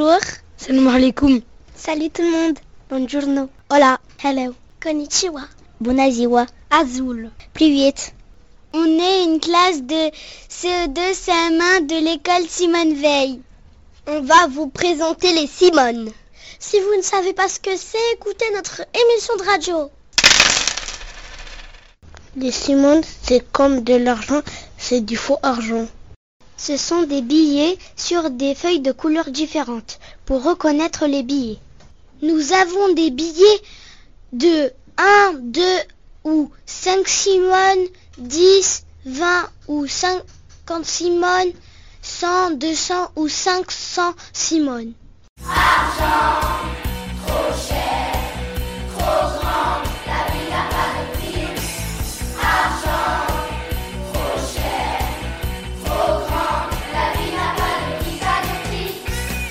Bonjour. Salam alaikum. Salut tout le monde. Buongiorno. Hola. Hello. Konnichiwa. Buonaziwa. Azul. Plus vite. On est une classe de CE2 CM1 de l'école Simone Veil. On va vous présenter les Simones. Si vous ne savez pas ce que c'est, écoutez notre émission de radio. Les Simones, c'est comme de l'argent, c'est du faux argent. Ce sont des billets sur des feuilles de couleurs différentes pour reconnaître les billets. Nous avons des billets de 1, 2 ou 5 Simones, 10, 20 ou 50 Simones, 100, 200 ou 500 Simones. Argent, trop cher, trop grand, la vie n'a pas de prix. Argent, trop cher, trop grand, la vie n'a pas de prix, pas de prix.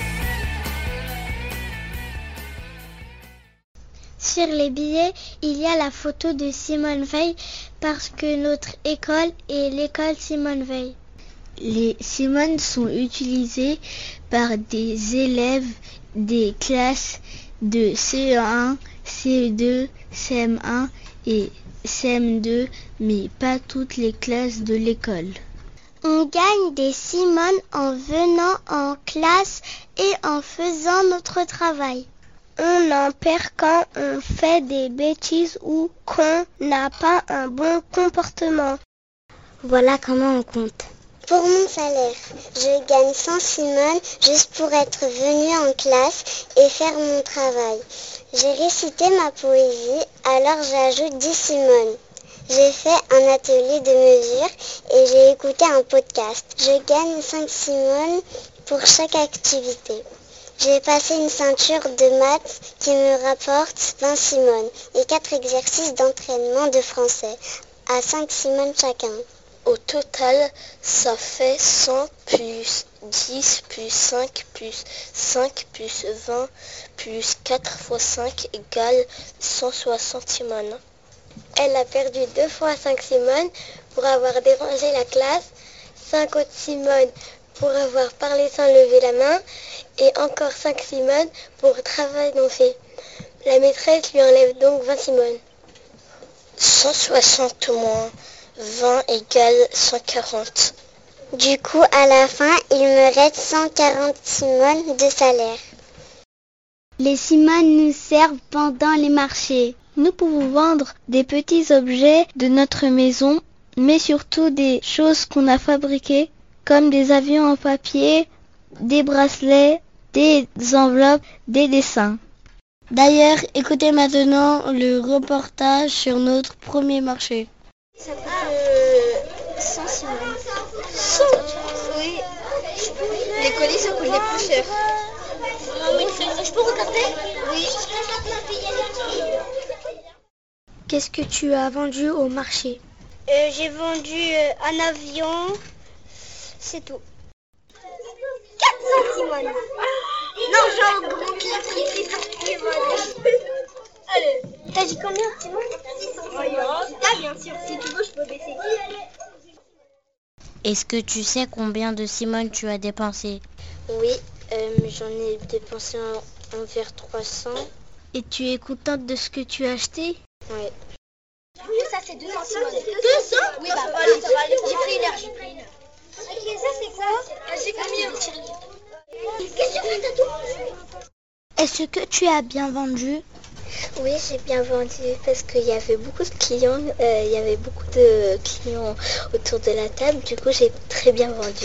Sur les billets, il y a la photo de Simone Veil parce que notre école est l'école Simone Veil. Les Simones sont utilisées par des élèves des classes de CE1, CE2, CM1 et CM2, mais pas toutes les classes de l'école. On gagne des Simones en venant en classe et en faisant notre travail. On en perd quand on fait des bêtises ou qu'on n'a pas un bon comportement. Voilà comment on compte. Pour mon salaire, je gagne 100 Simones juste pour être venue en classe et faire mon travail. J'ai récité ma poésie, alors j'ajoute 10 Simones. J'ai fait un atelier de mesure et j'ai écouté un podcast. Je gagne 5 Simones pour chaque activité. J'ai passé une ceinture de maths qui me rapporte 20 Simones et 4 exercices d'entraînement de français à 5 Simones chacun. Au total, ça fait 100 plus 10 plus 5 plus 5 plus 20 plus 4 fois 5 égale 160 Simones. Elle a perdu 2 fois 5 Simones pour avoir dérangé la classe, 5 autres Simones pour avoir parlé sans lever la main et encore 5 Simones pour travail non fait. La maîtresse lui enlève donc 20 Simones. 160 moins 20 égale 140. Du coup, à la fin, il me reste 140 Simones de salaire. Les Simones nous servent pendant les marchés. Nous pouvons vendre des petits objets de notre maison, mais surtout des choses qu'on a fabriquées, comme des avions en papier, des bracelets, des enveloppes, des dessins. D'ailleurs, écoutez maintenant le reportage sur notre premier marché. Ça coûte 100 Simones. 100 Oui. Les colis, ça coûte les plus chers. Je peux regarder? Oui. Qu'est-ce que tu as vendu au marché? J'ai vendu un avion, c'est tout. 400 Simones. Non, j'ai augmenté la prix. Allez. T'as dit combien, Simone? 600. Ah, bien sûr. Si tu veux, je peux baisser. Est-ce que tu sais combien de Simones tu as dépensé? Oui, j'en ai dépensé envers 300. Et tu es contente de ce que tu as acheté? Oui. Ça, c'est 200 Simones. 200? Oui, ça va aller. J'ai pris une heure. Ok, ça, c'est quoi? J'ai combien? Qu'est-ce que tu fais, Tatou? Est-ce que tu as bien vendu? Oui, j'ai bien vendu parce qu'il y avait beaucoup de clients. Il y avait beaucoup de clients autour de la table. Du coup, j'ai très bien vendu.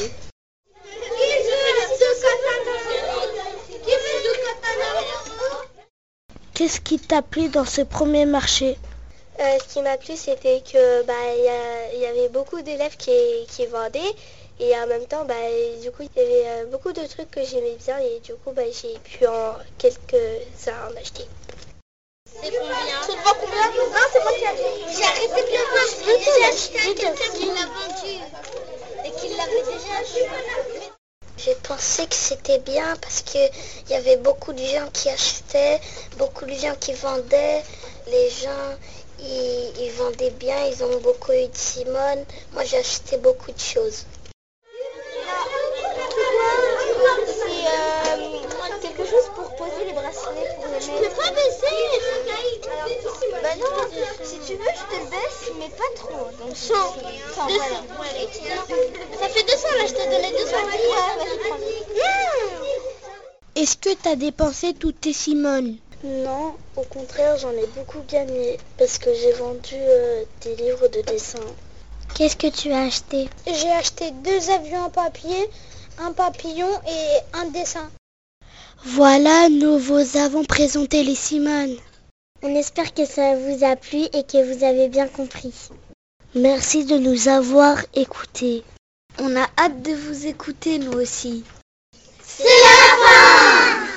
Qu'est-ce qui t'a plu dans ce premier marché? Ce qui m'a plu, c'était que il y avait beaucoup d'élèves qui vendaient et en même temps, du coup, il y avait beaucoup de trucs que j'aimais bien et du coup, j'ai pu en quelques-uns en acheter. C'est combien? Tu te vends combien? Non, c'est moi qui ai acheté. J'ai arrêté bien de j'ai acheté à quelqu'un qui l'a vendu et qui l'avait déjà acheté. J'ai pensé que c'était bien parce qu'il y avait beaucoup de gens qui achetaient, beaucoup de gens qui vendaient. Les gens, ils vendaient bien, ils ont beaucoup eu de Simone. Moi, j'ai acheté beaucoup de choses. quelque chose pour poser les bracelets pour les mettre. Tu peux pas baisser. Bah non, si tu veux, je te le baisse, mais pas trop. Donc 100. 100, voilà. Ça fait 200 là, je t'ai donné 200. Ouais, vas-y, prends. Est-ce que t'as dépensé toutes tes Simone? Non, au contraire, j'en ai beaucoup gagné parce que j'ai vendu des livres de dessin. Qu'est-ce que tu as acheté? J'ai acheté 2 avions en papier, un papillon et un dessin. Voilà, nous vous avons présenté les Simone. On espère que ça vous a plu et que vous avez bien compris. Merci de nous avoir écoutés. On a hâte de vous écouter, nous aussi. C'est la fin!